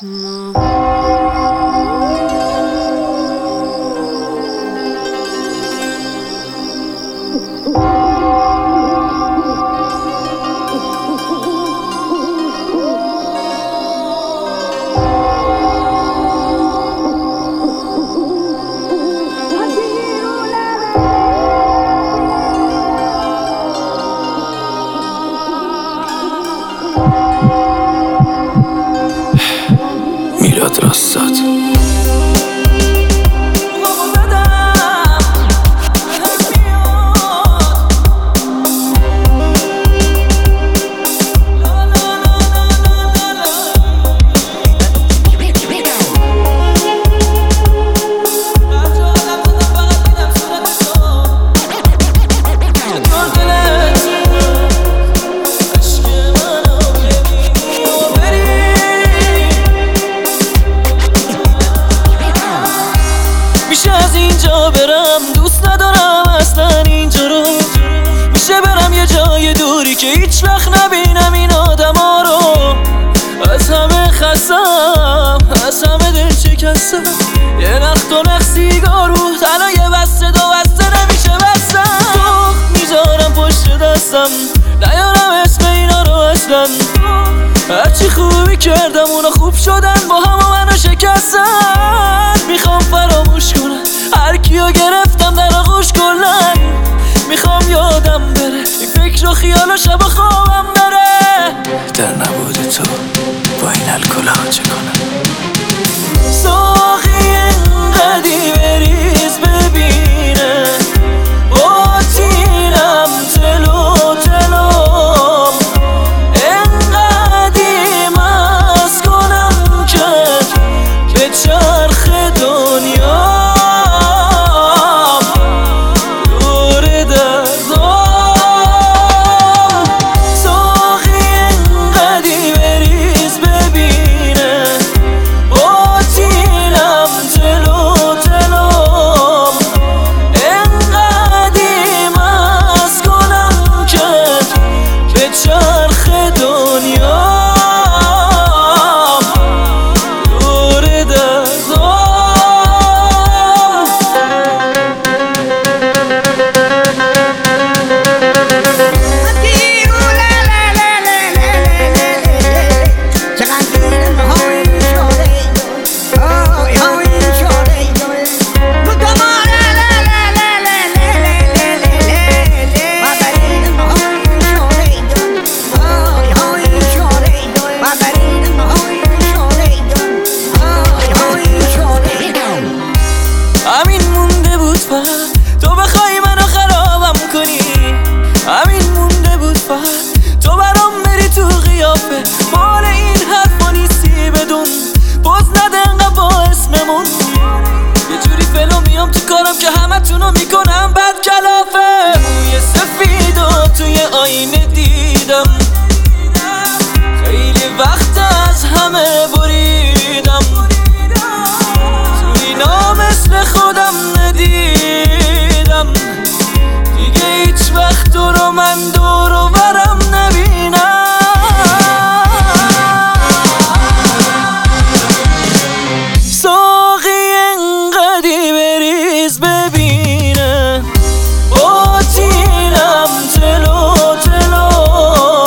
میلاد راستاد از اینجا برم، دوست ندارم اصلا اینجا رو. میشه برم یه جای دوری که هیچ وقت نبینم این آدم ها رو. از همه خستم، از همه دل شکستم. یه نخت و نخ سیگار رو تنها یه بسته دو بسته نمیشه بستم. سخت میذارم پشت دستم، نیارم اسم اینا رو اصلا. هرچی خوبی کردم اونا خوب شدن با هم و منو شکستن. میخوام فراموش کنم هر کیو گرفتم در آغوش کلن. میخوام یادم بره این فکر و خیال و شب و خوابم بره. در نبود تو با این الکلا چه کنم؟ ساقی اینقدی بریز ببینه آتینم تلو تلو. اینقدی مست کنم که به چرخ دنیا چرخ دنیا دور دردام. تو بخوای منو خرابم کنی، همین مونده بود فقط تو برام بری تو قیافه. مال این حرفا نیستی بدون باز نده انقدر با اسممون. یه جوری فلو میام تو کارم که همه تونو میکنم بد کلافه. موی سفید و توی آینه دیدم، خیلی وقت از همه بریدم. تو اینا مثل خودم ندیدم دیگه هیچ وقت تو رو من دور و برم نبینم. ساقی انقدی بریز ببینه آتینم تلو تلو.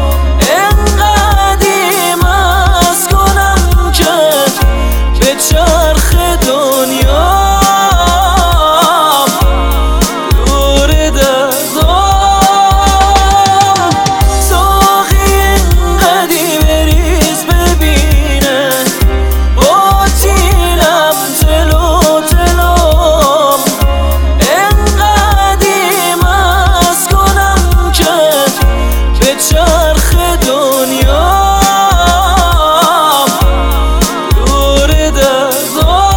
انقدی مست کنم که به چرخ دنیا چرخ دنیا دور دردام.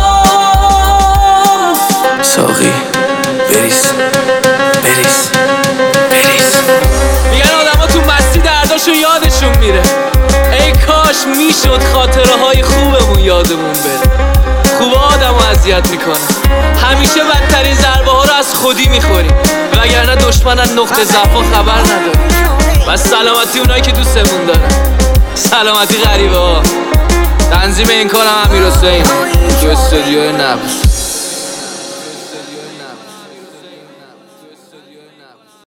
ساقی بریز بریز بریز. میگن آدم ها تو مستی درداشون یادشون میره. ای کاش میشد خاطره های خوبمون یادمون بره. خوب آدم ها اذیت میکنه، همیشه بدترین ضربه ها رو از خودی میخوریم، وگرنه دشمنن نقطه ضعف ها خبر نداره. بس سلامتی اونایی که دوستمون دارن، سلامتی غریبه ها. تنظیم این کارم امیر حسین تو استودیو نبض.